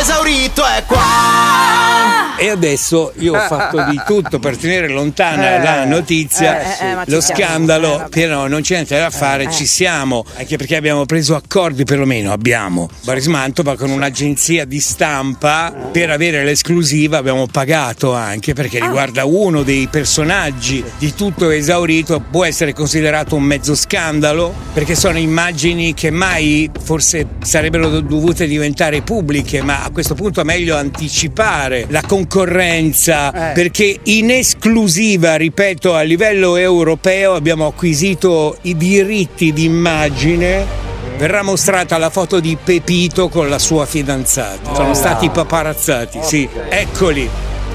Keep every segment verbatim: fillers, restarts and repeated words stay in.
esaurito è qua. E adesso io ho fatto di tutto per tenere lontana Eh, la notizia, eh, eh, ma lo ci siamo. scandalo, Eh, vabbè. però non c'è niente da fare, Eh. ci siamo, anche perché abbiamo preso accordi, perlomeno abbiamo. Boris Mantova con un'agenzia di stampa per avere l'esclusiva, abbiamo pagato anche perché riguarda uno dei personaggi di Tutto esaurito, può essere considerato un mezzo scandalo perché sono immagini che mai forse sarebbero dovute diventare pubbliche, ma a questo punto è meglio anticipare la concorrenza Eh. perché in esclusiva, ripeto, a livello europeo abbiamo acquisito i diritti d'immagine. Verrà mostrata la foto di Pepito con la sua fidanzata. Sono stati paparazzati, sì. Eccoli.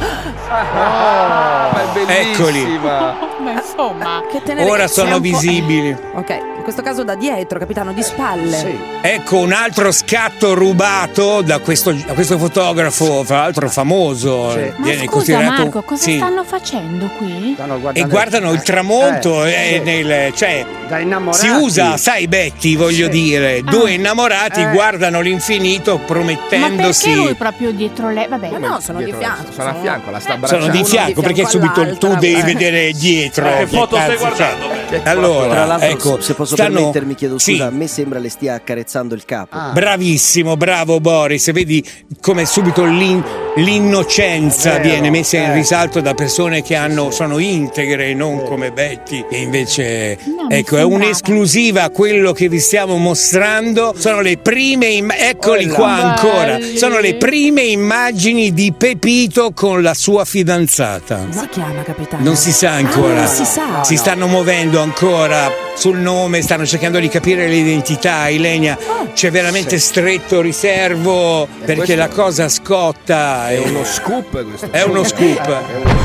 Eccoli. Ma insomma, Che tenerezza. Ora sono visibili. Ok, in questo caso da dietro, capitano, di spalle. Ecco un altro scatto rubato da questo, da questo fotografo, fra l'altro famoso. ma Viene scusa considerato- Marco, cosa sì. stanno facendo qui? E guardano il tramonto, eh, nel, cioè da innamorati. si usa, sai Betty, voglio Sì. dire, due innamorati Eh. guardano l'infinito Ma promettendosi. perché lui proprio dietro lei? Vabbè, Ma no, sono di fianco. Sono a fianco, la sta abbracciando. Sono di Uno fianco di perché fianco subito tu all'altra, devi eh. vedere dietro. Eh, che foto stai cazzo, guardando? cioè. Allora, Tra l'altro, ecco, se posso stanno- permettermi, chiedo scusa, Sì. a me sembra le stia accarezzando il capo. Bravissimo, bravo Boris, vedi come subito l'in- l'innocenza Vero, viene messa in eh. risalto da persone che hanno, sono integre, non come Betty. E invece, No, mi ecco, è sembrava. un'esclusiva quello che vi stiamo mostrando. Sono le prime, im- eccoli qua ancora, Belli. sono le prime immagini di Pepito con la sua fidanzata. Come si chiama, capitano? Non si sa ancora. Ah, non si sa. Si stanno muovendo ancora sul nome, stanno cercando di capire l'identità. Ilenia, c'è veramente stretto riservo perché questo- la cosa scotta. È e- uno scoop questo. È uno scoop.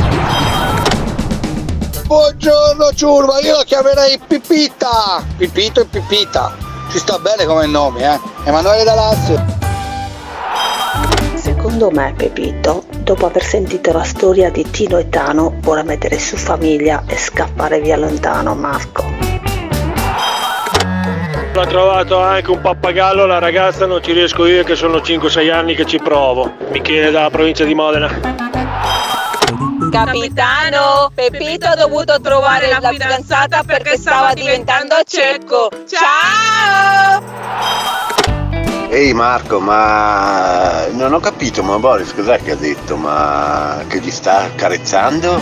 Buongiorno ciurma, io la chiamerei Pipita. Pipito e Pipita. Ci sta bene come nome, eh? Emanuele da Lazio. Secondo me Pepito, dopo aver sentito la storia di Tino e Tano, vuole mettere su famiglia e scappare via lontano, Marco. L'ha trovato anche un pappagallo, la ragazza non ci riesco io che sono cinque sei anni che ci provo. Michele dalla provincia di Modena. Capitano, Pepito ha dovuto trovare la fidanzata perché stava diventando cieco. Ciao! Ehi Marco, ma non ho capito, ma Boris cos'è che ha detto? Ma che gli sta accarezzando?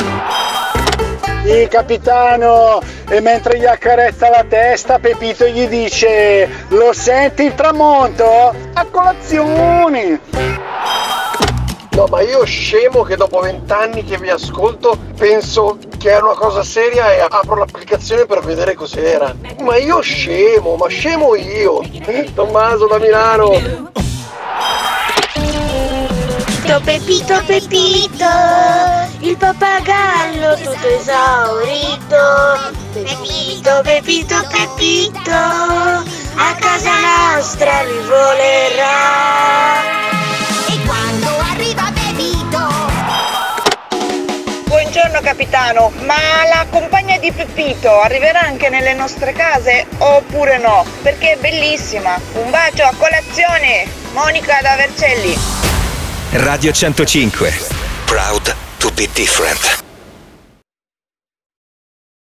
Sì, capitano, e mentre gli accarezza la testa, Pepito gli dice: lo senti il tramonto? A colazione! No, ma io scemo che dopo vent'anni che vi ascolto penso che è una cosa seria e apro l'applicazione per vedere cos'era. Ma io scemo, ma scemo io. Tommaso da Milano. Pepito, Pepito, il pappagallo tutto esaurito. Pepito, Pepito, Pepito, a casa nostra rivolerà. E quando arriva Pepito? Buongiorno capitano, ma la compagna di Pepito arriverà anche nelle nostre case oppure no? Perché è bellissima. Un bacio, a colazione, Monica da Vercelli. Radio centocinque. Proud to be different.